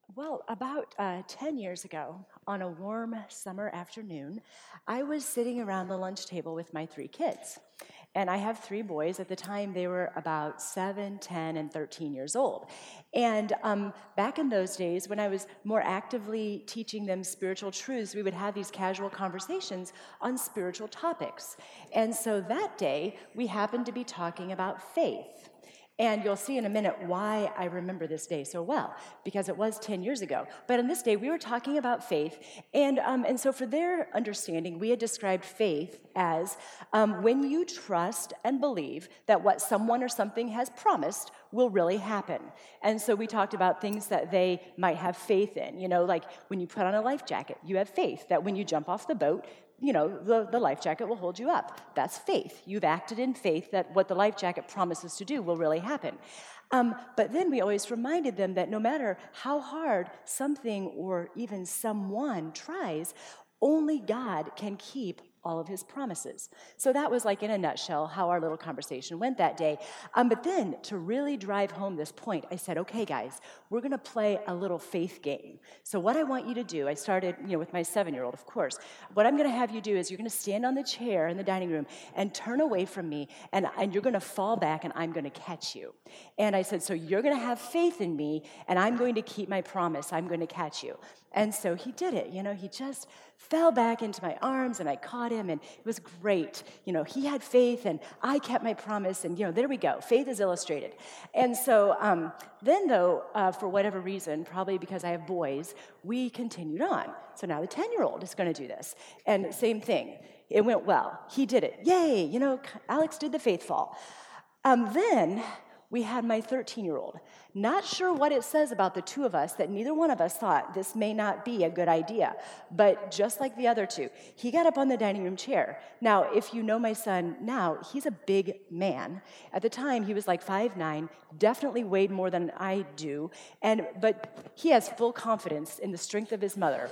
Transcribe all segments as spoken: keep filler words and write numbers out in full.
Well, about uh, ten years ago, on a warm summer afternoon, I was sitting around the lunch table with my three kids. And I have three boys. At the time, they were about seven, ten, and thirteen years old. And um, back in those days, when I was more actively teaching them spiritual truths, we would have these casual conversations on spiritual topics. And so that day, we happened to be talking about faith. And you'll see in a minute why I remember this day so well, because it was ten years ago. But on this day, we were talking about faith. And, um, and so for their understanding, we had described faith as um, when you trust and believe that what someone or something has promised will really happen. And so we talked about things that they might have faith in. You know, like when you put on a life jacket, you have faith that when you jump off the boat, you know, the, the life jacket will hold you up. That's faith. You've acted in faith that what the life jacket promises to do will really happen. Um, but then we always reminded them that no matter how hard something or even someone tries, only God can keep all of his promises. So that was like in a nutshell how our little conversation went that day. Um, but then to really drive home this point, I said, okay, guys, we're going to play a little faith game. So what I want you to do, I started, you know, with my seven-year-old, of course. What I'm going to have you do is you're going to stand on the chair in the dining room and turn away from me, and, and you're going to fall back, and I'm going to catch you. And I said, so you're going to have faith in me, and I'm going to keep my promise. I'm going to catch you. And so he did it. You know, he just fell back into my arms, and I caught him, and it was great. You know, he had faith, and I kept my promise, and, you know, there we go. Faith is illustrated. And so um, then, though, uh, for whatever reason, probably because I have boys, we continued on. So now the ten-year-old is going to do this. And same thing. It went well. He did it. Yay! You know, Alex did the faith fall. Um, then we had my thirteen-year-old. Not sure what it says about the two of us that neither one of us thought this may not be a good idea. But just like the other two, he got up on the dining room chair. Now, if you know my son now, he's a big man. At the time, he was like five nine, definitely weighed more than I do, and but he has full confidence in the strength of his mother.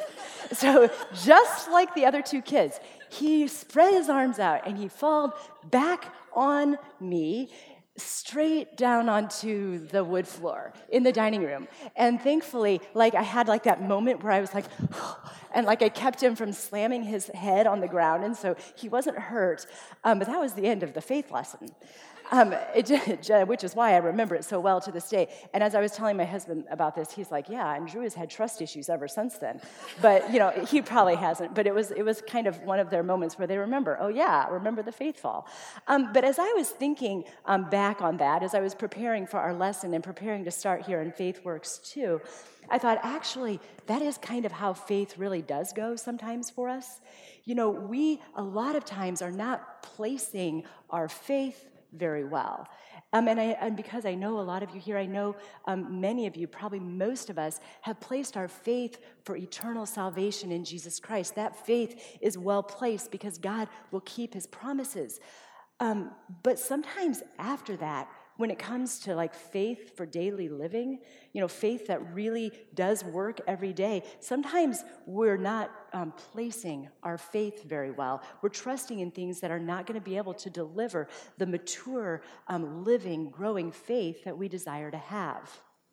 So just like the other two kids, he spread his arms out and he fell back on me, straight down onto the wood floor in the dining room. And thankfully, like I had like that moment where I was like, and like I kept him from slamming his head on the ground, and so he wasn't hurt. Um, but that was the end of the faith lesson. Um, it, which is why I remember it so well to this day. And as I was telling my husband about this, he's like, yeah, and Drew has had trust issues ever since then. But, you know, he probably hasn't. But it was it was kind of one of their moments where they remember, oh, yeah, remember the faith fall. Um, but as I was thinking um, back on that, as I was preparing for our lesson and preparing to start here in Faith Works too, I thought, actually, that is kind of how faith really does go sometimes for us. You know, we, a lot of times, are not placing our faith very well. Um, and, I, and because I know a lot of you here, I know um, many of you, probably most of us, have placed our faith for eternal salvation in Jesus Christ. That faith is well placed because God will keep his promises. Um, but sometimes after that, when it comes to like faith for daily living, you know, faith that really does work every day, sometimes we're not um, placing our faith very well. We're trusting in things that are not going to be able to deliver the mature, um, living, growing faith that we desire to have.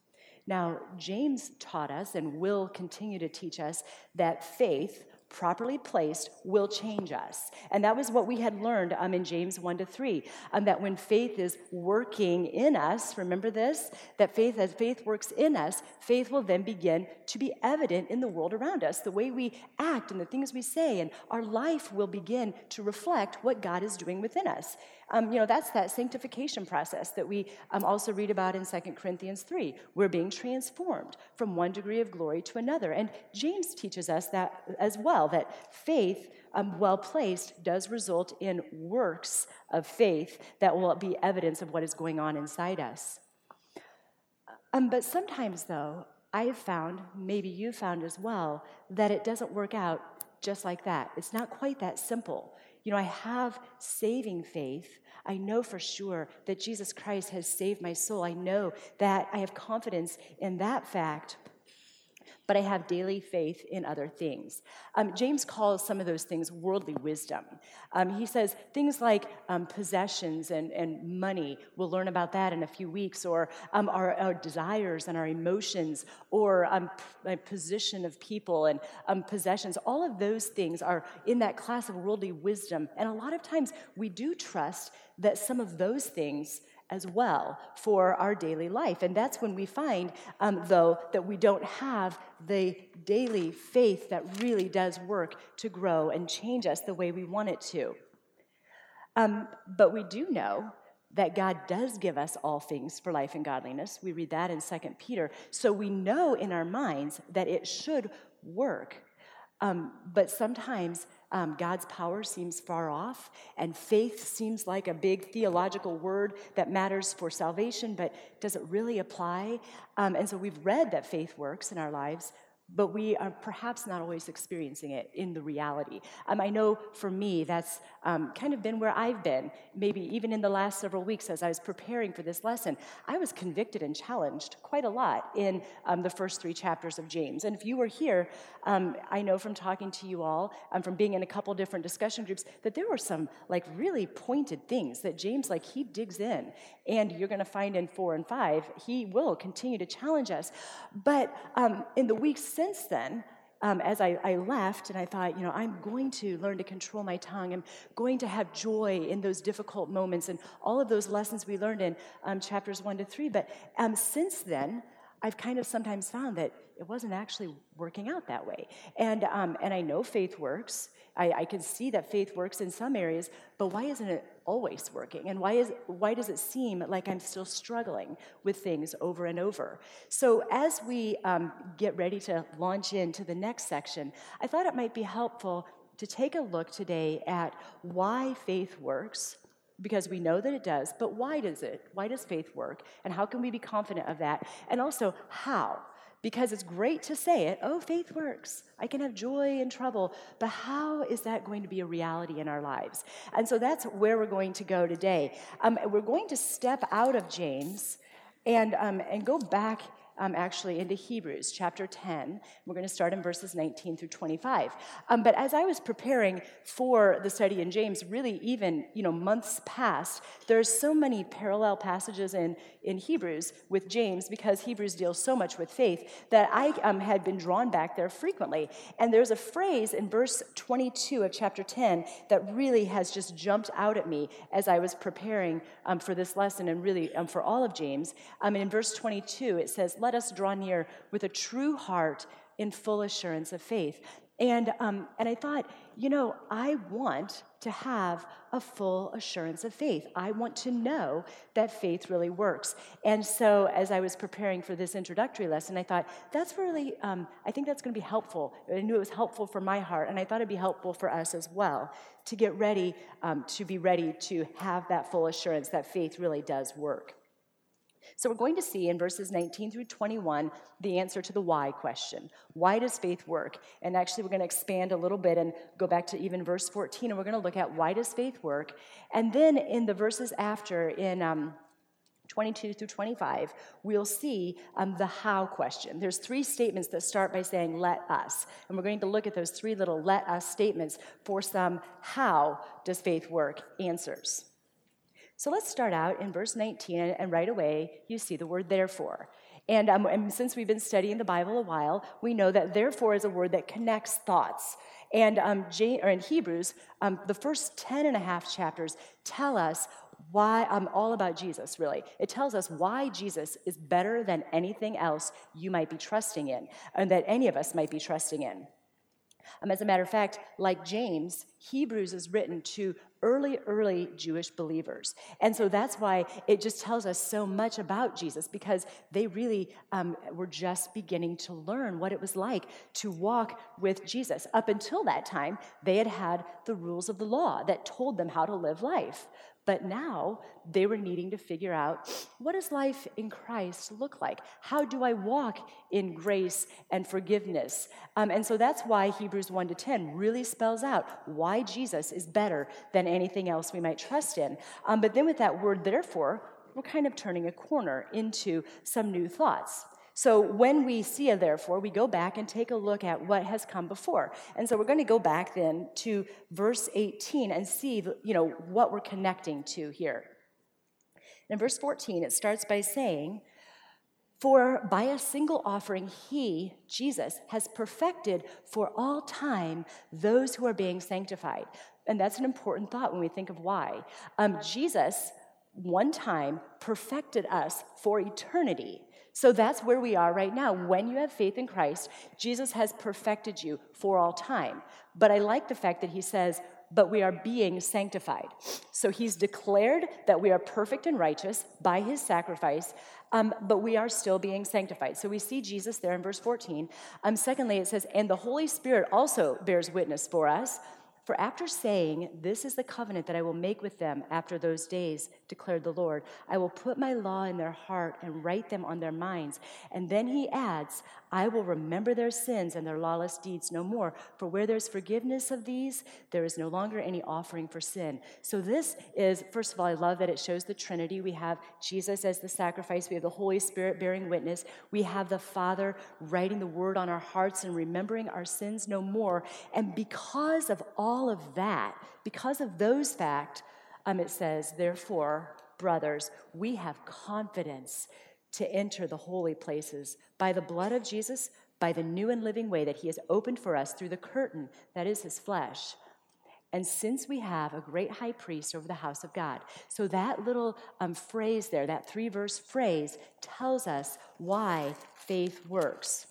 Now, James taught us and will continue to teach us that faith, properly placed, will change us. And that was what we had learned um, in James one to three, um, that when faith is working in us, remember this, that faith, as faith works in us, faith will then begin to be evident in the world around us. The way we act and the things we say, and our life will begin to reflect what God is doing within us. Um, you know, that's that sanctification process that we um, also read about in Second Corinthians three. We're being transformed from one degree of glory to another. And James teaches us that as well, that faith, um, well placed, does result in works of faith that will be evidence of what is going on inside us. Um, but sometimes, though, I have found, maybe you found as well, that it doesn't work out just like that. It's not quite that simple. You know, I have saving faith. I know for sure that Jesus Christ has saved my soul. I know that I have confidence in that fact. but I have daily faith in other things. Um, James calls some of those things worldly wisdom. Um, he says things like um, possessions and, and money, we'll learn about that in a few weeks, or um, our, our desires and our emotions, or um, p- a position of people and um, possessions. All of those things are in that class of worldly wisdom. And a lot of times we do trust that some of those things as well for our daily life. And that's when we find, um, though, that we don't have the daily faith that really does work to grow and change us the way we want it to. Um, but we do know that God does give us all things for life and godliness. We read that in Second Peter. So we know in our minds that it should work. Um, but sometimes um, God's power seems far off, and faith seems like a big theological word that matters for salvation, but does it really apply? Um, and so we've read that faith works in our lives, but we are perhaps not always experiencing it in the reality. Um, I know for me, that's um, kind of been where I've been, maybe even in the last several weeks as I was preparing for this lesson. I was convicted and challenged quite a lot in um, the first three chapters of James. And if you were here, um, I know from talking to you all, um, from being in a couple different discussion groups, that there were some like really pointed things that James, like he digs in. And you're going to find in four and five, he will continue to challenge us. But um, in the weeks since then, um, as I, I left and I thought, you know, I'm going to learn to control my tongue. I'm going to have joy in those difficult moments and all of those lessons we learned in um, chapters one to three. But um, since then, I've kind of sometimes found that it wasn't actually working out that way. And um, and I know faith works. I, I can see that faith works in some areas, but why isn't it always working? And why is why does it seem like I'm still struggling with things over and over? So as we um, get ready to launch into the next section, I thought it might be helpful to take a look today at why faith works, because we know that it does, but why does it? Why does faith work? And how can we be confident of that? And also, how? Because it's great to say it, oh, faith works. I can have joy in trouble. But how is that going to be a reality in our lives? And so that's where we're going to go today. Um, we're going to step out of James and, um, and go back Um, actually into Hebrews chapter ten. We're going to start in verses nineteen through twenty-five. Um, but as I was preparing for the study in James, really even you know months past, there's so many parallel passages in, in Hebrews with James, because Hebrews deals so much with faith, that I um, had been drawn back there frequently. And there's a phrase in verse twenty-two of chapter ten that really has just jumped out at me as I was preparing um, for this lesson, and really um, for all of James. Um, and in verse twenty-two, it says, "Let us draw near with a true heart in full assurance of faith." And um, and I thought, you know, I want to have a full assurance of faith. I want to know that faith really works. And so as I was preparing for this introductory lesson, I thought, that's really, um, I think that's going to be helpful. I knew it was helpful for my heart, and I thought it'd be helpful for us as well to get ready, um, to be ready to have that full assurance that faith really does work. So we're going to see in verses nineteen through twenty-one the answer to the why question. Why does faith work? And actually we're going to expand a little bit and go back to even verse fourteen, and we're going to look at why does faith work? And then in the verses after, in um, twenty-two through twenty-five, we'll see um, the how question. There's three statements that start by saying, let us. And we're going to look at those three little let us statements for some how does faith work answers. So let's start out in verse nineteen, and right away you see the word therefore. And, um, and since we've been studying the Bible a while, we know that therefore is a word that connects thoughts. And um, J- or in Hebrews, um, the first ten and a half chapters tell us why, um, all about Jesus, really. It tells us why Jesus is better than anything else you might be trusting in, and that any of us might be trusting in. Um, as a matter of fact, like James, Hebrews is written to early, early Jewish believers. And so that's why it just tells us so much about Jesus, because they really um, were just beginning to learn what it was like to walk with Jesus. Up until that time, they had had the rules of the law that told them how to live life. But now they were needing to figure out, what does life in Christ look like? How do I walk in grace and forgiveness? Um, and so that's why Hebrews one to ten really spells out why Jesus is better than anything else we might trust in. Um, but then with that word, therefore, we're kind of turning a corner into some new thoughts. So when we see a therefore, we go back and take a look at what has come before. And so we're going to go back then to verse eighteen and see, you know, what we're connecting to here. In verse fourteen, it starts by saying, "For by a single offering he, Jesus, has perfected for all time those who are being sanctified." And that's an important thought when we think of why. Um, Jesus, one time, perfected us for eternity. So that's where we are right now. When you have faith in Christ, Jesus has perfected you for all time. But I like the fact that he says, but we are being sanctified. So he's declared that we are perfect and righteous by his sacrifice, um, but we are still being sanctified. So we see Jesus there in verse fourteen. Um, secondly, it says, and the Holy Spirit also bears witness for us. For after saying, this is the covenant that I will make with them after those days, declared the Lord, I will put my law in their heart and write them on their minds. And then he adds, I will remember their sins and their lawless deeds no more. For where there's forgiveness of these, there is no longer any offering for sin. So this is, first of all, I love that it shows the Trinity. We have Jesus as the sacrifice. We have the Holy Spirit bearing witness. We have the Father writing the word on our hearts and remembering our sins no more. And because of all of that, because of those facts, um, it says, therefore, brothers, we have confidence to enter the holy places by the blood of Jesus, by the new and living way that he has opened for us through the curtain that is his flesh. And since we have a great high priest over the house of God. So that little um, phrase there, that three-verse phrase, tells us why faith works.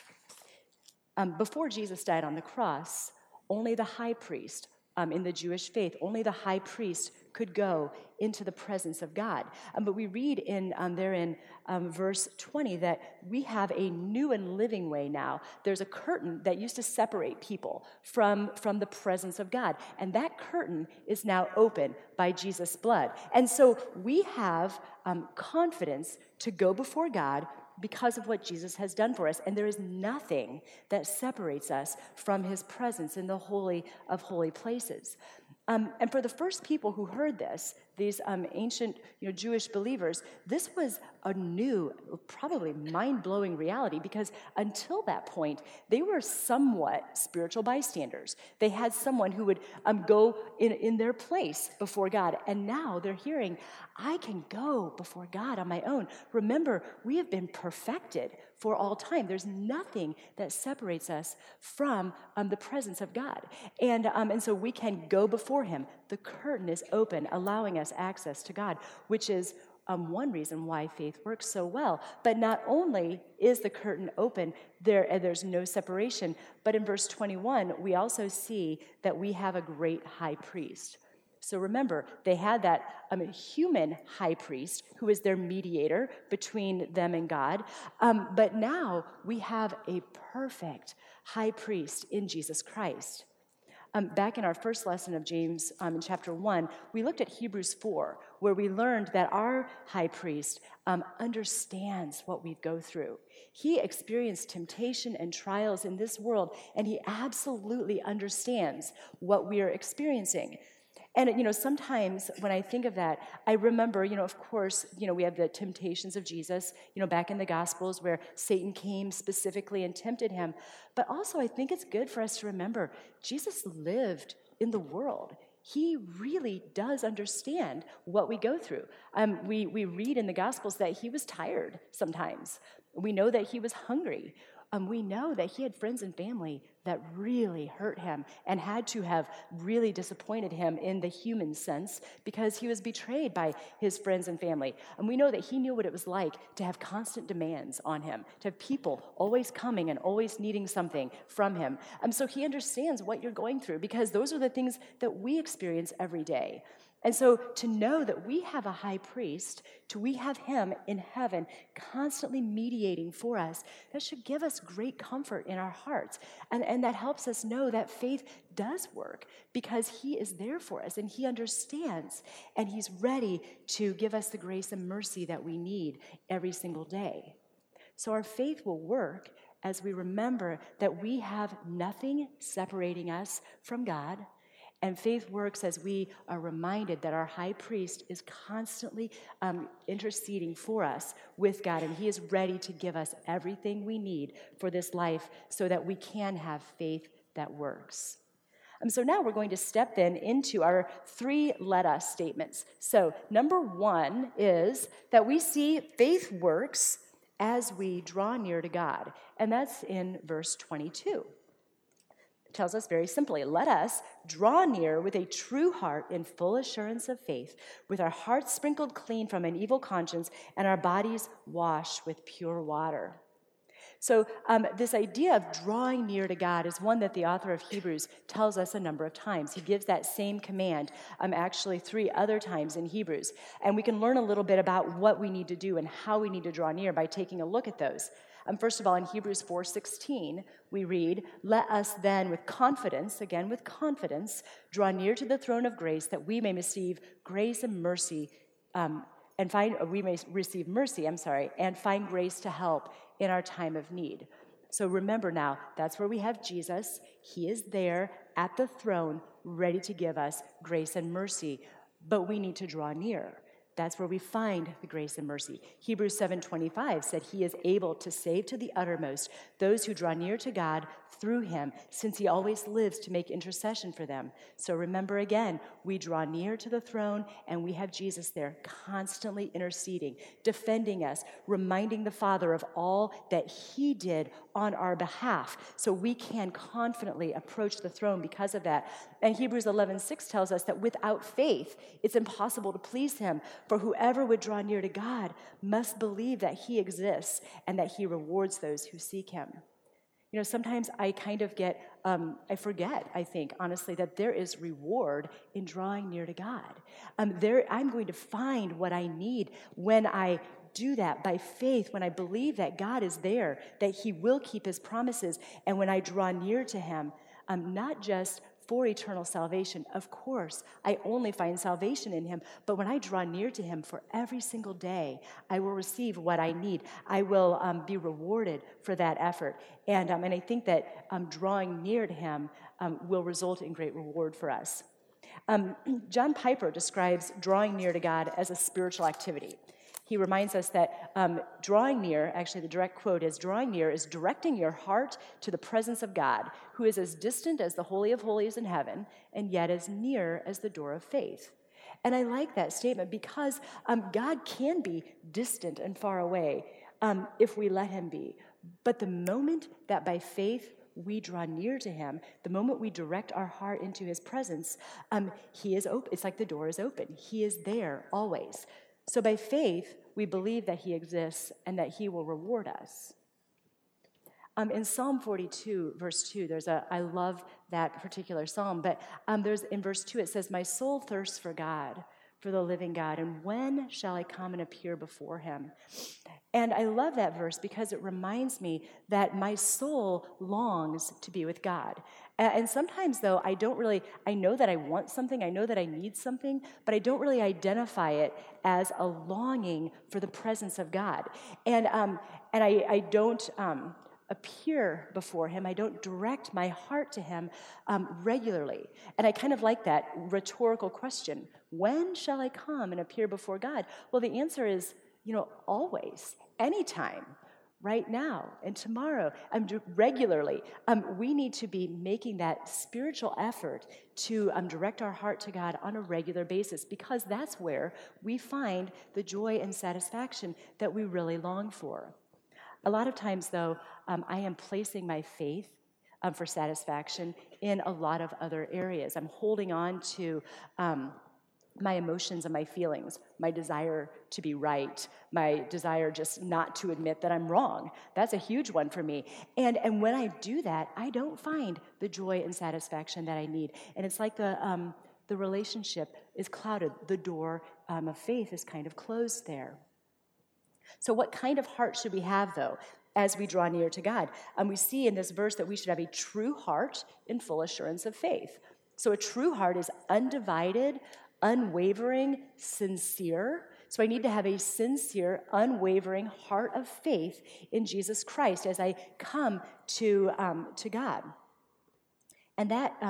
Um, before Jesus died on the cross, only the high priest, um, in the Jewish faith, only the high priest could go into the presence of God. Um, but we read in um, there in um, verse twenty that we have a new and living way now. There's a curtain that used to separate people from, from the presence of God. And that curtain is now open by Jesus' blood. And so we have um, confidence to go before God because of what Jesus has done for us. And there is nothing that separates us from his presence in the Holy of Holy Places. Um, and for the first people who heard this, these um, ancient you know, Jewish believers, this was a new, probably mind-blowing reality because until that point, they were somewhat spiritual bystanders. They had someone who would um, go in, in their place before God. And now they're hearing, I can go before God on my own. Remember, we have been perfected for all time. There's nothing that separates us from um, the presence of God. And, um, and so we can go before him. The curtain is open, allowing us access to God, which is um, one reason why faith works so well. But not only is the curtain open, there, and there's no separation, but in verse twenty-one, we also see that we have a great high priest. So remember, they had that um, human high priest who is their mediator between them and God. Um, but now we have a perfect high priest in Jesus Christ. Um, back in our first lesson of James um, in chapter one, we looked at Hebrews four, where we learned that our high priest um, understands what we go through. He experienced temptation and trials in this world, and he absolutely understands what we are experiencing. And, you know, sometimes when I think of that, I remember, you know, of course, you know, we have the temptations of Jesus, you know, back in the Gospels where Satan came specifically and tempted him. But also I think it's good for us to remember Jesus lived in the world. He really does understand what we go through. Um, we, we read in the Gospels that he was tired sometimes. We know that he was hungry. Um, we know that he had friends and family that really hurt him and had to have really disappointed him in the human sense because he was betrayed by his friends and family. And we know that he knew what it was like to have constant demands on him, to have people always coming and always needing something from him. Um, so he understands what you're going through because those are the things that we experience every day. And so to know that we have a high priest, to we have him in heaven constantly mediating for us, that should give us great comfort in our hearts. And, and that helps us know that faith does work because he is there for us and he understands and he's ready to give us the grace and mercy that we need every single day. So our faith will work as we remember that we have nothing separating us from God. And faith works as we are reminded that our high priest is constantly um, interceding for us with God, and he is ready to give us everything we need for this life so that we can have faith that works. Um, so now we're going to step then into our three let us statements. So number one is that we see faith works as we draw near to God, and that's in verse twenty-two. Tells us very simply, let us draw near with a true heart in full assurance of faith, with our hearts sprinkled clean from an evil conscience and our bodies washed with pure water. So um, this idea of drawing near to God is one that the author of Hebrews tells us a number of times. He gives that same command um, actually three other times in Hebrews. And we can learn a little bit about what we need to do and how we need to draw near by taking a look at those. Um, first of all, in Hebrews four sixteen, we read, let us then with confidence, again with confidence, draw near to the throne of grace that we may receive grace and mercy, um, and find, uh, we may receive mercy, I'm sorry, and find grace to help in our time of need. So remember now, that's where we have Jesus. He is there at the throne, ready to give us grace and mercy, but we need to draw near. That's where we find the grace and mercy. Hebrews seven twenty-five said he is able to save to the uttermost those who draw near to God through him, since he always lives to make intercession for them. So remember again, we draw near to the throne and we have Jesus there constantly interceding, defending us, reminding the Father of all that he did on our behalf. So we can confidently approach the throne because of that. And Hebrews eleven six tells us that without faith, it's impossible to please him. For whoever would draw near to God must believe that he exists and that he rewards those who seek him. You know, sometimes I kind of get, um, I forget, I think, honestly, that there is reward in drawing near to God. Um, there, I'm going to find what I need when I do that by faith, when I believe that God is there, that he will keep his promises, and when I draw near to him, um, not just for eternal salvation. Of course, I only find salvation in him, but when I draw near to him for every single day, I will receive what I need. I will um, be rewarded for that effort. And, um, and I think that um, drawing near to him um, will result in great reward for us. Um, John Piper describes drawing near to God as a spiritual activity. He reminds us that um, drawing near, actually the direct quote is, drawing near is directing your heart to the presence of God, who is as distant as the Holy of Holies in heaven, and yet as near as the door of faith. And I like that statement because um, God can be distant and far away um, if we let him be. But the moment that by faith we draw near to him, the moment we direct our heart into his presence, um, he is open. It's like the door is open. He is there always. So by faith, we believe that he exists and that he will reward us. Um, in Psalm forty-two, verse two, there's a, I love that particular psalm, but um, there's in verse two, it says, my soul thirsts for God, for the living God, and when shall I come and appear before him? And I love that verse because it reminds me that my soul longs to be with God. And sometimes, though, I don't really, I know that I want something, I know that I need something, but I don't really identify it as a longing for the presence of God. And um, and I, I don't um, appear before him, I don't direct my heart to him um, regularly. And I kind of like that rhetorical question, when shall I come and appear before God? Well, the answer is, you know, always, anytime. Right now and tomorrow, um, regularly. Um, we need to be making that spiritual effort to um, direct our heart to God on a regular basis, because that's where we find the joy and satisfaction that we really long for. A lot of times, though, um, I am placing my faith um, for satisfaction in a lot of other areas. I'm holding on to um, my emotions and my feelings, my desire to be right, my desire just not to admit that I'm wrong. That's a huge one for me. And and when I do that, I don't find the joy and satisfaction that I need. And it's like the um, the relationship is clouded. The door um, of faith is kind of closed there. So what kind of heart should we have, though, as we draw near to God? And we see in this verse that we should have a true heart in full assurance of faith. So a true heart is undivided, unwavering, sincere. So I need to have a sincere, unwavering heart of faith in Jesus Christ as I come to, um, to God. And that, um,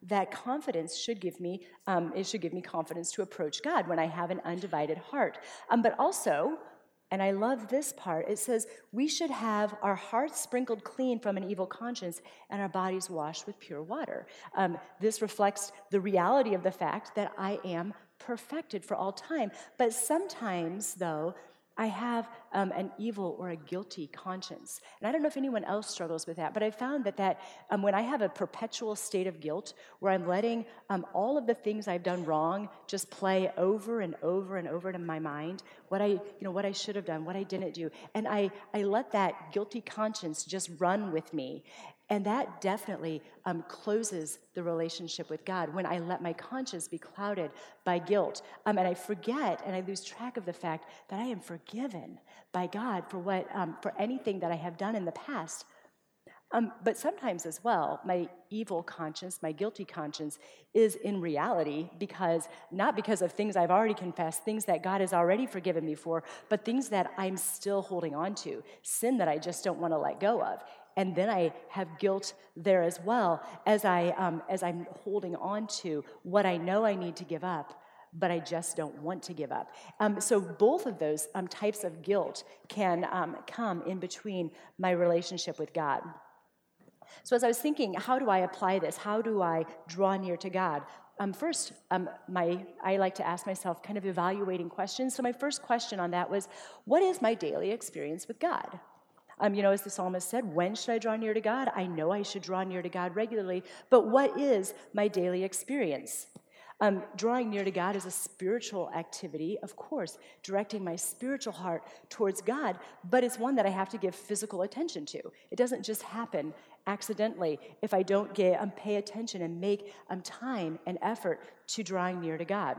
that confidence should give me, um, it should give me confidence to approach God when I have an undivided heart. Um, but also, and I love this part, it says, we should have our hearts sprinkled clean from an evil conscience and our bodies washed with pure water. Um, this reflects the reality of the fact that I am perfected for all time. But sometimes, though, I have um, an evil or a guilty conscience. And I don't know if anyone else struggles with that, but I found that, that um, when I have a perpetual state of guilt where I'm letting um, all of the things I've done wrong just play over and over and over in my mind, what I, you know, what I should have done, what I didn't do, and I, I let that guilty conscience just run with me. And that definitely um, closes the relationship with God when I let my conscience be clouded by guilt. Um, and I forget and I lose track of the fact that I am forgiven by God for what um, for anything that I have done in the past. Um, but sometimes as well, my evil conscience, my guilty conscience, is in reality because, not because of things I've already confessed, things that God has already forgiven me for, but things that I'm still holding on to, sin that I just don't want to let go of. And then I have guilt there as well as, I, um, as I'm holding on to what I know I need to give up, but I just don't want to give up. Um, so both of those um, types of guilt can um, come in between my relationship with God. So as I was thinking, how do I apply this? How do I draw near to God? Um, first, um, my I like to ask myself kind of evaluating questions. So my first question on that was, what is my daily experience with God? Um, you know, as the psalmist said, when should I draw near to God? I know I should draw near to God regularly, but what is my daily experience? Um, drawing near to God is a spiritual activity, of course, directing my spiritual heart towards God, but it's one that I have to give physical attention to. It doesn't just happen accidentally if I don't get, um, pay attention and make um, time and effort to drawing near to God.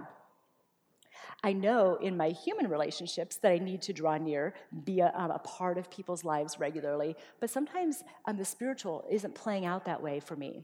I know in my human relationships that I need to draw near, be a, um, a part of people's lives regularly, but sometimes um, the spiritual isn't playing out that way for me.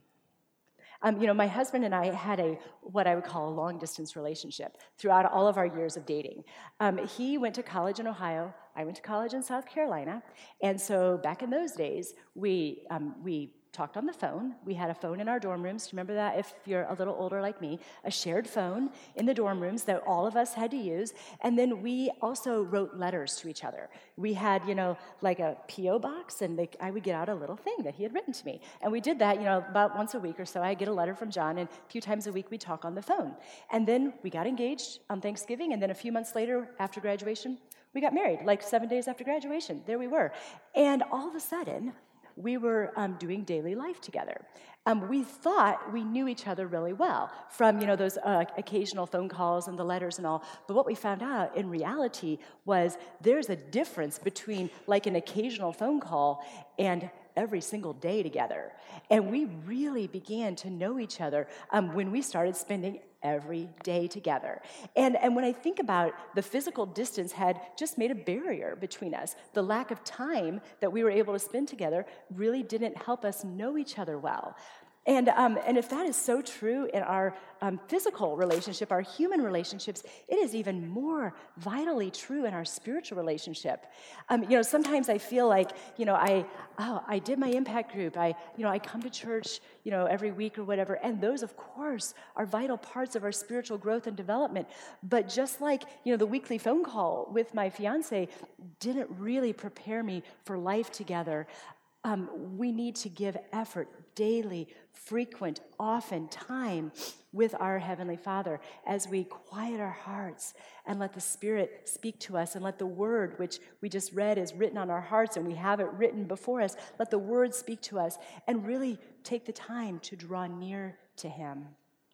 Um, you know, my husband and I had a what I would call a long-distance relationship throughout all of our years of dating. Um, he went to college in Ohio. I went to college in South Carolina. And so back in those days, we um, we talked on the phone. We had a phone in our dorm rooms. Do you remember that? If you're a little older like me, a shared phone in the dorm rooms that all of us had to use. And then we also wrote letters to each other. We had, you know, like a P O box, and they, I would get out a little thing that he had written to me. And we did that, you know, about once a week or so. I'd get a letter from John, and a few times a week we'd talk on the phone. And then we got engaged on Thanksgiving, and then a few months later, after graduation, we got married, like seven days after graduation. There we were. And all of a sudden, we were um, doing daily life together. Um, we thought we knew each other really well from, you know, those uh, occasional phone calls and the letters and all. But what we found out in reality was there's a difference between like an occasional phone call and every single day together. And we really began to know each other um, when we started spending every day together. And, and when I think about it, the physical distance had just made a barrier between us. The lack of time that we were able to spend together really didn't help us know each other well. And, um, and if that is so true in our um, physical relationship, our human relationships, it is even more vitally true in our spiritual relationship. Um, you know, sometimes I feel like, you know, I, oh, I did my impact group. I, you know, I come to church, you know, every week or whatever. And those, of course, are vital parts of our spiritual growth and development. But just like, you know, the weekly phone call with my fiance didn't really prepare me for life together. Um, we need to give effort, daily, frequent, often time with our Heavenly Father as we quiet our hearts and let the Spirit speak to us, and let the Word, which we just read is written on our hearts and we have it written before us, let the Word speak to us and really take the time to draw near to Him.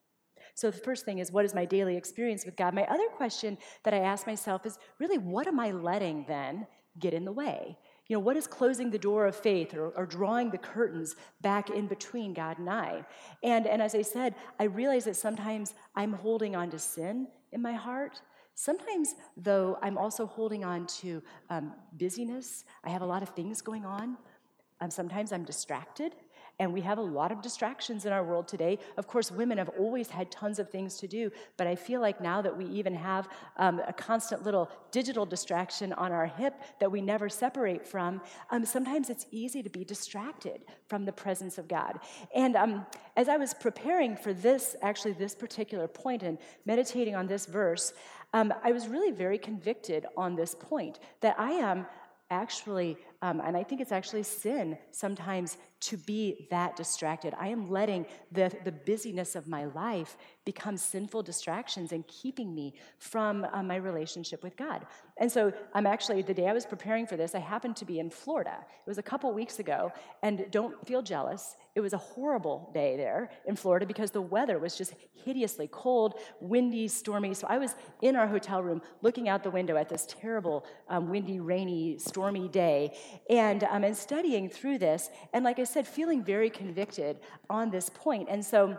So the first thing is, what is my daily experience with God? My other question that I ask myself is, really, what am I letting then get in the way? You know, what is closing the door of faith or, or drawing the curtains back in between God and I? And, and as I said, I realize that sometimes I'm holding on to sin in my heart. Sometimes, though, I'm also holding on to um, busyness. I have a lot of things going on. Um, sometimes I'm distracted. And we have a lot of distractions in our world today. Of course, women have always had tons of things to do, but I feel like now that we even have um, a constant little digital distraction on our hip that we never separate from, um, sometimes it's easy to be distracted from the presence of God. And um, as I was preparing for this, actually this particular point and meditating on this verse, um, I was really very convicted on this point that I am actually, um, and I think it's actually sin sometimes to be that distracted. I am letting the, the busyness of my life become sinful distractions and keeping me from uh, my relationship with God. And so I'm actually, the day I was preparing for this, I happened to be in Florida. It was a couple weeks ago, and don't feel jealous. It was a horrible day there in Florida because the weather was just hideously cold, windy, stormy. So I was in our hotel room looking out the window at this terrible, um, windy, rainy, stormy day, and, um, and studying through this. And like I said, feeling very convicted on this point. And so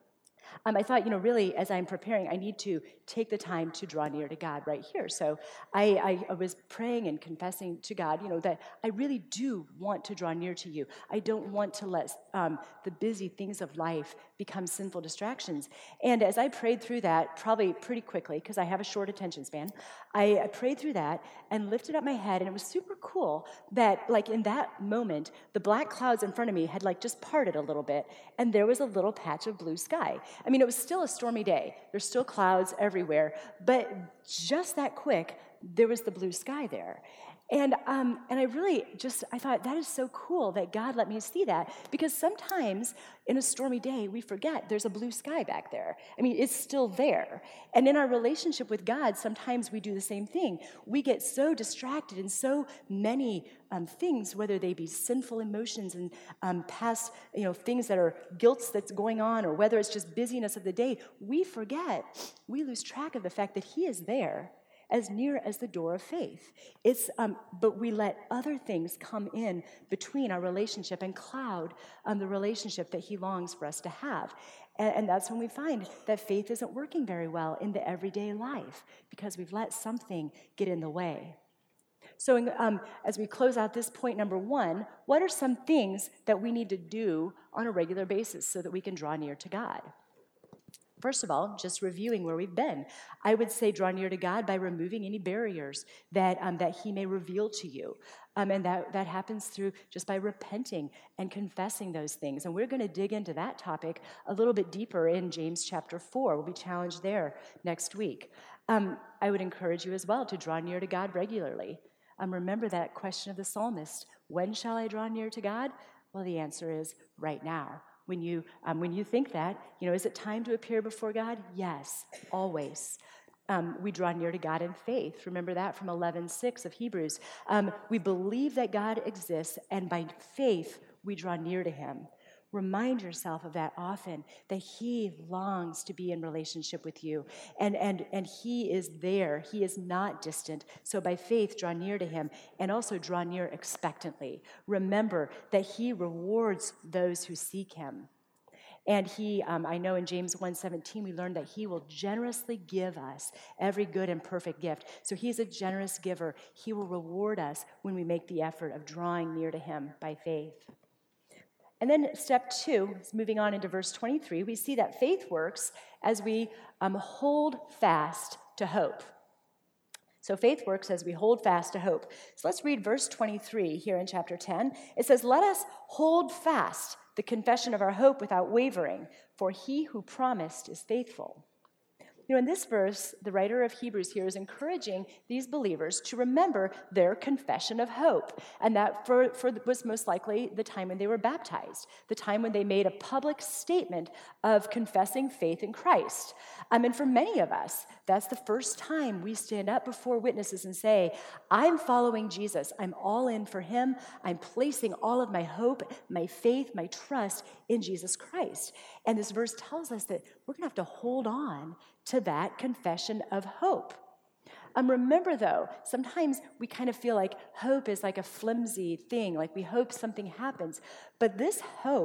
Um, I thought, you know, really, as I'm preparing, I need to take the time to draw near to God right here. So I, I, I was praying and confessing to God, you know, that I really do want to draw near to you. I don't want to let um, the busy things of life become sinful distractions. And as I prayed through that, probably pretty quickly, because I have a short attention span, I, I prayed through that and lifted up my head, and it was super cool that, like, in that moment, the black clouds in front of me had, like, just parted a little bit, and there was a little patch of blue sky. I mean, it was still a stormy day. There's still clouds everywhere, but just that quick, there was the blue sky there. And um, and I really just, I thought, that is so cool that God let me see that, because sometimes in a stormy day, we forget there's a blue sky back there. I mean, it's still there. And in our relationship with God, sometimes we do the same thing. We get so distracted in so many um, things, whether they be sinful emotions and um, past, you know, things that are guilt that's going on, or whether it's just busyness of the day, we forget, we lose track of the fact that He is there, as near as the door of faith. It's, um, but we let other things come in between our relationship and cloud um, the relationship that He longs for us to have. And, and that's when we find that faith isn't working very well in the everyday life, because we've let something get in the way. So in, um, as we close out this point number one, what are some things that we need to do on a regular basis so that we can draw near to God? First of all, just reviewing where we've been. I would say draw near to God by removing any barriers that um, that He may reveal to you. Um, and that, that happens through just by repenting and confessing those things. And we're going to dig into that topic a little bit deeper in James chapter four. We'll be challenged there next week. Um, I would encourage you as well to draw near to God regularly. Um, remember that question of the psalmist, when shall I draw near to God? Well, the answer is right now. When you um, when you think that, you know, is it time to appear before God? Yes, always. Um, we draw near to God in faith. Remember that from eleven six of Hebrews. Um, we believe that God exists, and by faith, we draw near to Him. Remind yourself of that often, that He longs to be in relationship with you, and, and, and He is there. He is not distant. So by faith, draw near to Him, and also draw near expectantly. Remember that He rewards those who seek Him. And He, um, I know in James one seventeen, we learned that He will generously give us every good and perfect gift. So He is a generous giver. He will reward us when we make the effort of drawing near to Him by faith. And then step two, moving on into verse twenty-three, we see that faith works as we um, hold fast to hope. So faith works as we hold fast to hope. So let's read verse twenty-three here in chapter ten. It says, "Let us hold fast the confession of our hope without wavering, for He who promised is faithful." You know, in this verse, the writer of Hebrews here is encouraging these believers to remember their confession of hope. And that for, for was most likely the time when they were baptized, the time when they made a public statement of confessing faith in Christ. Um, and for many of us, that's the first time we stand up before witnesses and say, I'm following Jesus. I'm all in for Him. I'm placing all of my hope, my faith, my trust in Jesus Christ. And this verse tells us that we're going to have to hold on to that confession of hope. Um, remember, though, sometimes we kind of feel like hope is like a flimsy thing, like we hope something happens. But this hope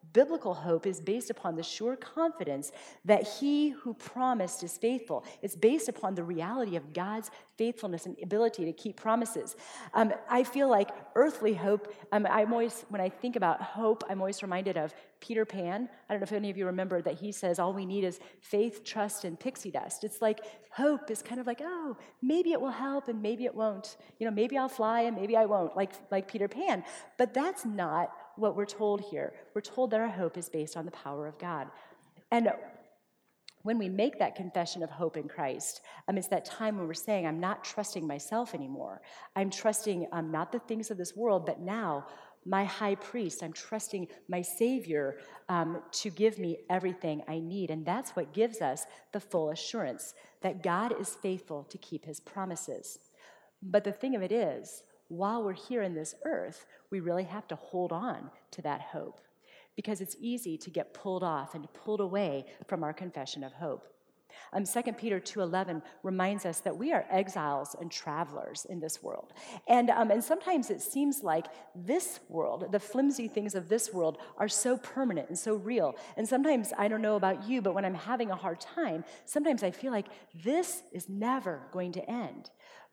Biblical hope is based upon the sure confidence that he who promised is faithful. It's based upon the reality of God's faithfulness and ability to keep promises. Um, I feel like earthly hope, um, I'm always, when I think about hope, I'm always reminded of Peter Pan. I don't know if any of you remember that he says all we need is faith, trust, and pixie dust. It's like hope is kind of like, oh, maybe it will help and maybe it won't. You know, maybe I'll fly and maybe I won't, like, like Peter Pan. But that's not what we're told here. We're told that our hope is based on the power of God. And when we make that confession of hope in Christ, um, it's that time when we're saying, I'm not trusting myself anymore. I'm trusting um, not the things of this world, but now my high priest, I'm trusting my Savior um, to give me everything I need. And that's what gives us the full assurance that God is faithful to keep his promises. But the thing of it is, while we're here in this earth, we really have to hold on to that hope, because it's easy to get pulled off and pulled away from our confession of hope. Um, Second Peter two eleven reminds us that we are exiles and travelers in this world. And, um, and sometimes it seems like this world, the flimsy things of this world, are so permanent and so real. And sometimes, I don't know about you, but when I'm having a hard time, sometimes I feel like this is never going to end.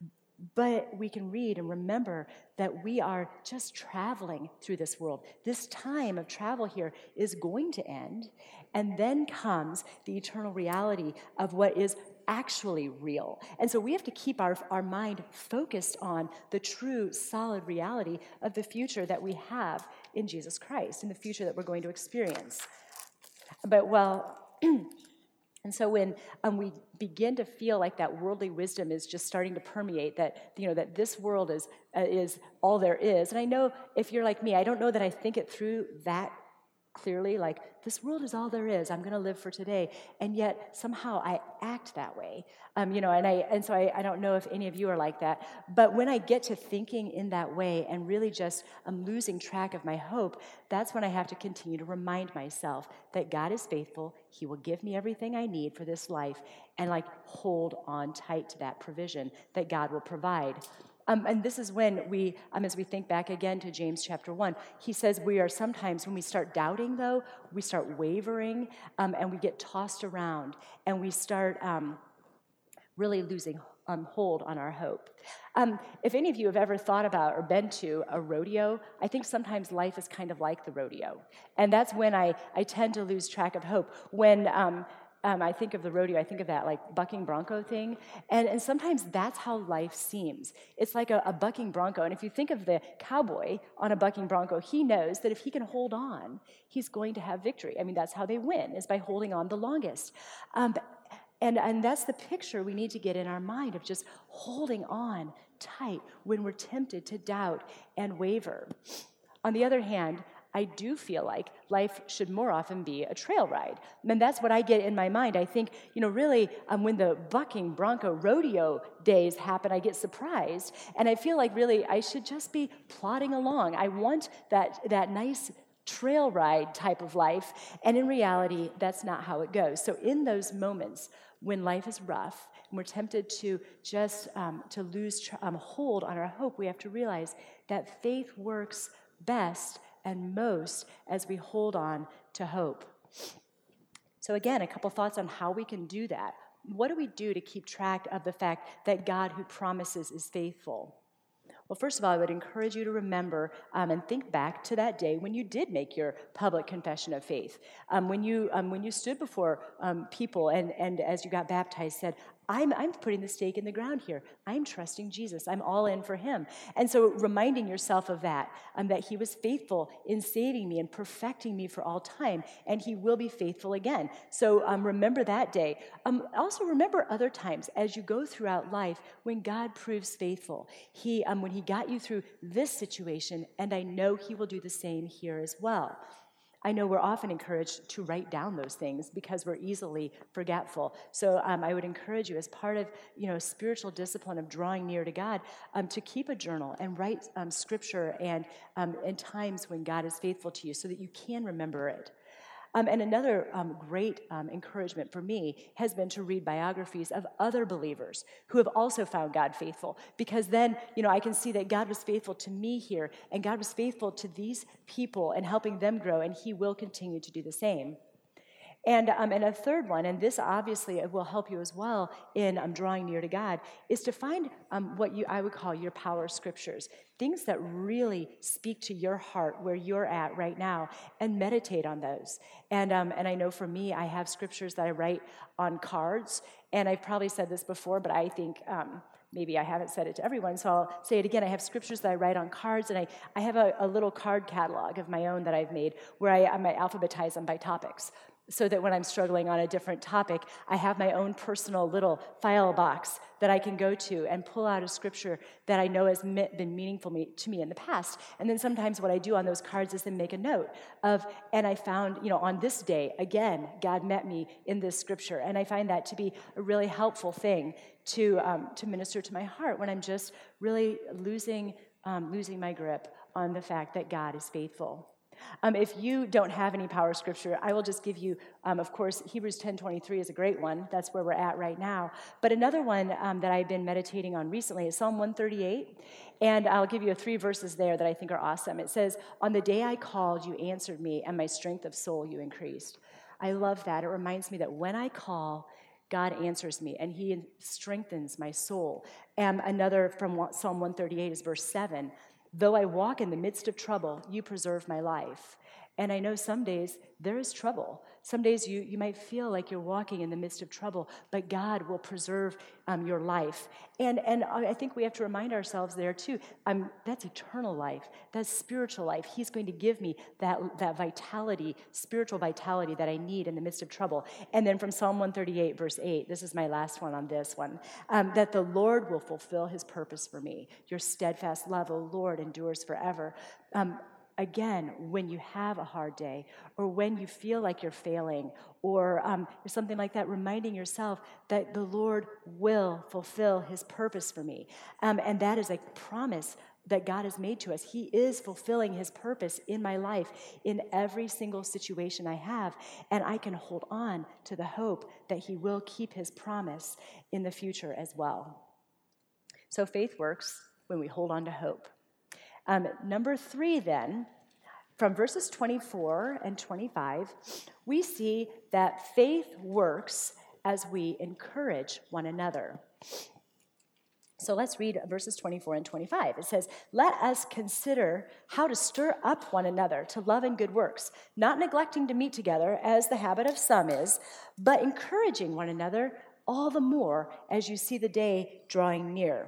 But we can read and remember that we are just traveling through this world. This time of travel here is going to end, and then comes the eternal reality of what is actually real. And so we have to keep our, our mind focused on the true, solid reality of the future that we have in Jesus Christ, in the future that we're going to experience. But, well... And so when um, we begin to feel like that worldly wisdom is just starting to permeate, that, you know, that this world is uh, is all there is. And I know if you're like me, I don't know that I think it through that clearly, like, this world is all there is. I'm going to live for today. And yet somehow I act that way. Um, you know, and I and so I, I don't know if any of you are like that. But when I get to thinking in that way and really just I'm um, losing track of my hope, that's when I have to continue to remind myself that God is faithful. He will give me everything I need for this life, and like hold on tight to that provision that God will provide. Um, and this is when we, um, as we think back again to James chapter one, he says we are sometimes, when we start doubting, though, we start wavering, um, and we get tossed around, and we start um, really losing um, hold on our hope. Um, if any of you have ever thought about or been to a rodeo, I think sometimes life is kind of like the rodeo. And that's when I, I tend to lose track of hope. When... Um, Um, I think of the rodeo, I think of that like bucking bronco thing, and, and sometimes that's how life seems. It's like a, a bucking bronco, and if you think of the cowboy on a bucking bronco, he knows that if he can hold on, he's going to have victory. I mean, that's how they win, is by holding on the longest. Um, and, and that's the picture we need to get in our mind, of just holding on tight when we're tempted to doubt and waver. On the other hand, I do feel like life should more often be a trail ride. And that's what I get in my mind. I think, you know, really, um, when the bucking bronco rodeo days happen, I get surprised. And I feel like really I should just be plodding along. I want that, that nice trail ride type of life. And in reality, that's not how it goes. So in those moments when life is rough and we're tempted to just um, to lose tr- um, hold on our hope, we have to realize that faith works best and most as we hold on to hope. So again, a couple thoughts on how we can do that. What do we do to keep track of the fact that God who promises is faithful? Well, first of all, I would encourage you to remember um, and think back to that day when you did make your public confession of faith. Um, when you um, when you stood before um, people and, and as you got baptized said, I'm, I'm putting the stake in the ground here. I'm trusting Jesus. I'm all in for him. And so reminding yourself of that, um, that he was faithful in saving me and perfecting me for all time, and he will be faithful again. So um, remember that day. Um, also remember other times as you go throughout life when God proves faithful. He, um, when he got you through this situation, and I know he will do the same here as well. I know we're often encouraged to write down those things because we're easily forgetful. So um, I would encourage you, as part of you know spiritual discipline of drawing near to God, um, to keep a journal and write um, scripture and um, and times when God is faithful to you, so that you can remember it. Um, and another um, great um, encouragement for me has been to read biographies of other believers who have also found God faithful, because then, you know, I can see that God was faithful to me here, and God was faithful to these people and helping them grow, and he will continue to do the same. And, um, and a third one, and this obviously will help you as well in um, drawing near to God, is to find um, what you I would call your power scriptures, things that really speak to your heart where you're at right now, and meditate on those. And, um, and I know for me, I have scriptures that I write on cards, and I've probably said this before, but I think... Um, Maybe I haven't said it to everyone, so I'll say it again. I have scriptures that I write on cards, and I, I have a, a little card catalog of my own that I've made where I, I might alphabetize them by topics, so that when I'm struggling on a different topic, I have my own personal little file box that I can go to and pull out a scripture that I know has been meaningful to me in the past. And then sometimes what I do on those cards is then make a note of, and I found, you know, on this day, again, God met me in this scripture. And I find that to be a really helpful thing to um, to minister to my heart when I'm just really losing um, losing my grip on the fact that God is faithful. Um, if you don't have any power scripture, I will just give you, um, of course, Hebrews ten twenty-three is a great one. That's where we're at right now. But another one um, that I've been meditating on recently is Psalm one thirty-eight. And I'll give you three verses there that I think are awesome. It says, "On the day I called, you answered me, and my strength of soul you increased." I love that. It reminds me that when I call, God answers me, and he strengthens my soul. And another from Psalm one thirty-eight is verse seven. "Though I walk in the midst of trouble, you preserve my life." And I know some days there is trouble. Some days you, you might feel like you're walking in the midst of trouble, but God will preserve um, your life. And, and I think we have to remind ourselves there too, um, that's eternal life. That's spiritual life. He's going to give me that, that vitality, spiritual vitality that I need in the midst of trouble. And then from Psalm one thirty-eight, verse eight, this is my last one on this one, um, that the Lord will fulfill his purpose for me. Your steadfast love, O Lord, endures forever. Um, Again, when you have a hard day, or when you feel like you're failing, or um, something like that, reminding yourself that the Lord will fulfill his purpose for me. Um, and that is a promise that God has made to us. He is fulfilling his purpose in my life in every single situation I have. And I can hold on to the hope that he will keep his promise in the future as well. So faith works when we hold on to hope. Um, number three, then, from verses twenty-four and twenty-five, we see that faith works as we encourage one another. So let's read verses twenty-four and twenty-five. It says, "Let us consider how to stir up one another to love and good works, not neglecting to meet together, as the habit of some is, but encouraging one another all the more as you see the day drawing near."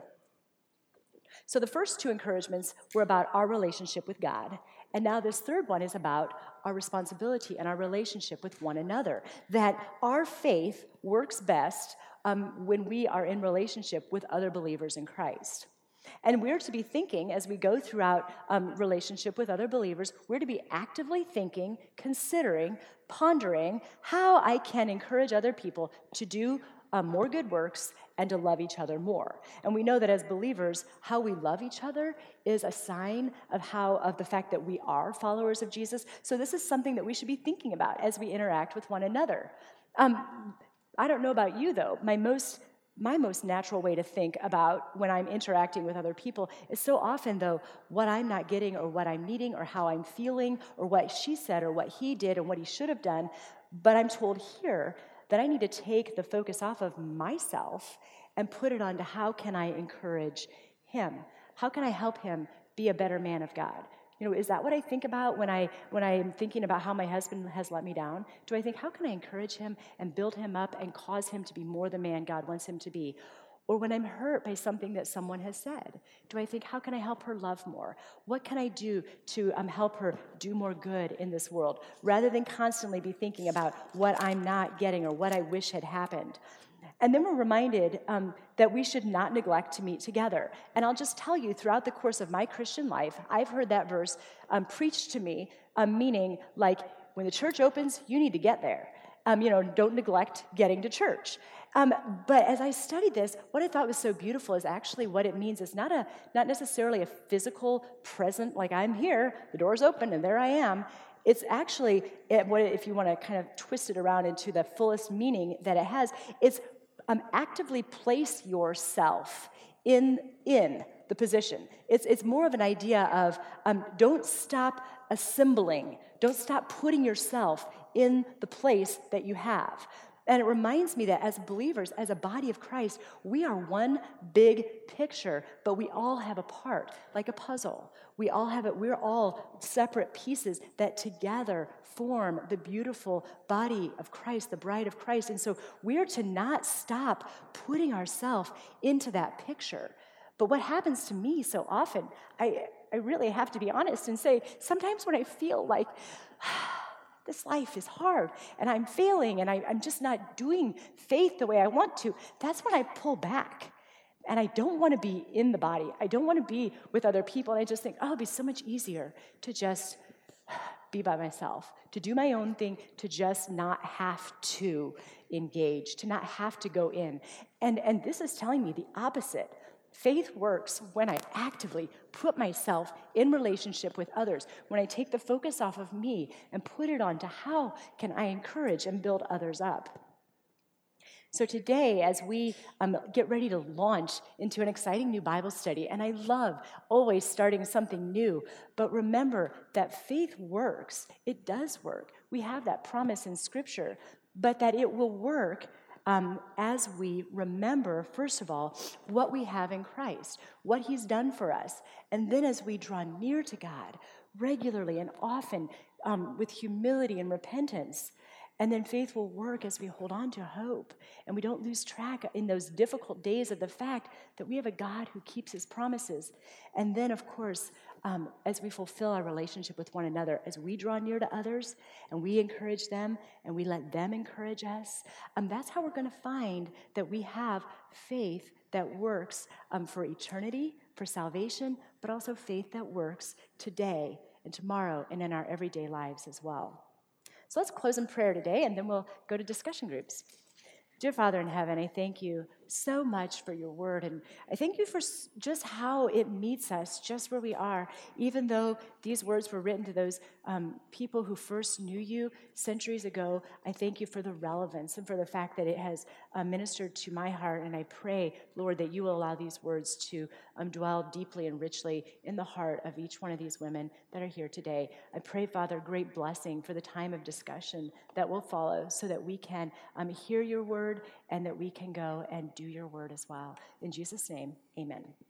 So the first two encouragements were about our relationship with God. And now this third one is about our responsibility and our relationship with one another. That our faith works best um, when we are in relationship with other believers in Christ. And we're to be thinking, as we go throughout um, relationship with other believers, we're to be actively thinking, considering, pondering how I can encourage other people to do um, more good works and to love each other more. And we know that as believers, how we love each other is a sign of how of the fact that we are followers of Jesus. So this is something that we should be thinking about as we interact with one another. Um, I don't know about you, though. My most my most natural way to think about when I'm interacting with other people is so often, though, what I'm not getting or what I'm needing or how I'm feeling or what she said or what he did and what he should have done. But I'm told here that I need to take the focus off of myself and put it on to how can I encourage him? How can I help him be a better man of God? You know, is that what I think about when I when I am thinking about how my husband has let me down? Do I think, how can I encourage him and build him up and cause him to be more the man God wants him to be? Or when I'm hurt by something that someone has said, do I think, how can I help her love more? What can I do to um, help her do more good in this world? Rather than constantly be thinking about what I'm not getting or what I wish had happened. And then we're reminded um, that we should not neglect to meet together. And I'll just tell you, throughout the course of my Christian life, I've heard that verse um, preached to me, um, meaning like, when the church opens, you need to get there. Um, you know, don't neglect getting to church. Um, but as I studied this, what I thought was so beautiful is actually what it means is not a not necessarily a physical present, like I'm here, the door's open, and there I am. It's actually, it, what if you want to kind of twist it around into the fullest meaning that it has, it's um, actively place yourself in, in the position. It's, it's more of an idea of um, don't stop assembling, don't stop putting yourself in the place that you have. And it reminds me that as believers, as a body of Christ, we are one big picture, but we all have a part, like a puzzle. We all have it. We're all separate pieces that together form the beautiful body of Christ, the bride of Christ. And so we are to not stop putting ourselves into that picture. But what happens to me so often, I, I really have to be honest and say, sometimes when I feel like, this life is hard, and I'm failing, and I, I'm just not doing faith the way I want to, that's when I pull back. And I don't want to be in the body. I don't want to be with other people. And I just think, oh, it'd be so much easier to just be by myself, to do my own thing, to just not have to engage, to not have to go in. And, and this is telling me the opposite. Faith works when I actively put myself in relationship with others, when I take the focus off of me and put it on to how can I encourage and build others up. So today, as we um, get ready to launch into an exciting new Bible study, and I love always starting something new, but remember that faith works. It does work. We have that promise in Scripture, but that it will work Um, as we remember, first of all, what we have in Christ, what he's done for us. And then as we draw near to God regularly and often um, with humility and repentance, and then faith will work as we hold on to hope and we don't lose track in those difficult days of the fact that we have a God who keeps his promises. And then, of course, um, as we fulfill our relationship with one another, as we draw near to others and we encourage them and we let them encourage us, um, that's how we're going to find that we have faith that works um, for eternity, for salvation, but also faith that works today and tomorrow and in our everyday lives as well. So let's close in prayer today, and then we'll go to discussion groups. Dear Father in heaven, I thank you so much for your word, and I thank you for just how it meets us just where we are, even though these words were written to those um, people who first knew you centuries ago. I thank you for the relevance and for the fact that it has uh, ministered to my heart, and I pray, Lord, that you will allow these words to um, dwell deeply and richly in the heart of each one of these women that are here today. I pray, Father, great blessing for the time of discussion that will follow so that we can um, hear your word and that we can go and do your word as well. In Jesus' name, amen.